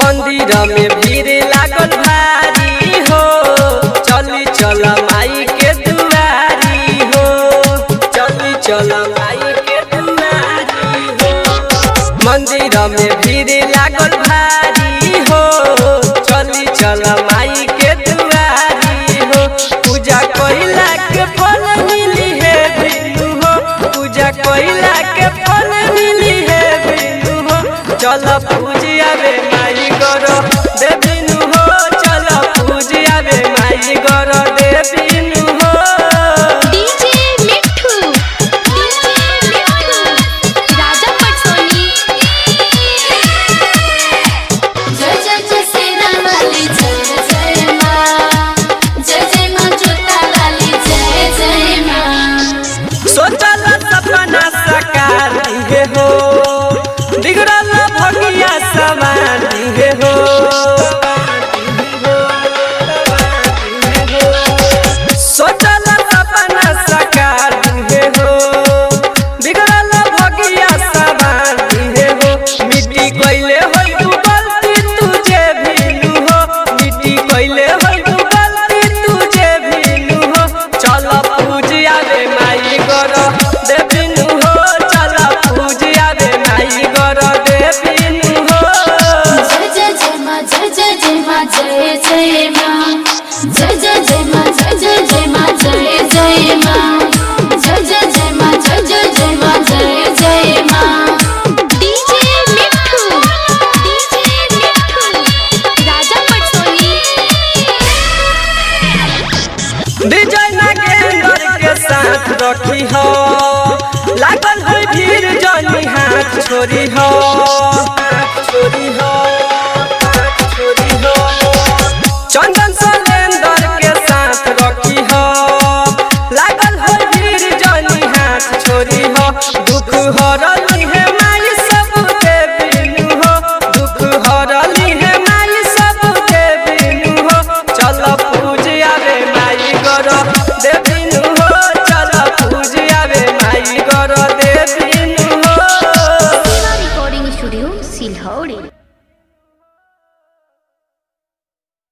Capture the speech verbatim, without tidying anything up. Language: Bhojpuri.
मंदिर में भीड़ लागल भारी हो, चली चल माई के दुआरी हो, चली चल माई के दुआरी हो। मंदिर में भीड़ लागल भारी हो, चली चल माई के दुआरी हो। पूजा कइला के फल मिली है बिनु हो, पूजा कइला के फल मिली है बिनु हो। चल पूजिया रे माई गरो देविनु हो, चल पूजिया रे माई गरो देविनु हो। डीजे मिठू डीजे मिठू राजा पटसोनी। जय जय जय सेना वाली जय जय माँ, जय जय माँ जोता वाली जय जय माँ। सोचल सपना साकार दिहे हो, बिगड़ल भगिया सवार दिहे हो। सोचल सपना साकार दिहे हो, बिगड़ल भगिया सवार दिहे हो। मिट्टी कइले हो तू गलती तुझे भीलू हो, मिट्टी कइले हो तू गलती तुझे भीलू हो। चल पूजिया रे माई गरो देविनु हो, चल पूजिया रे माई गरो देविनु हो। जय जय जय माँ, जय जय जय माँ, जय जय माँ, जय जय जय माँ, जय जय जय माँ, जय जय माँ, जय जय जय माँ, जय जय जय माँ, जय जय माँ। डीजे मिठू डीजे मिठू राजा पटसोनी। विजय नागेंद्र के साथ रखी हो, लागल है भीड़ जनी हाथ छोड़ी हो, हाथ छोड़ी हो, हाथ छोड़ी हो। चंदन सलेंदर के साथ रखी हो, लागल है भीड़ जनी हाथ छोड़ी हो। दुख हरल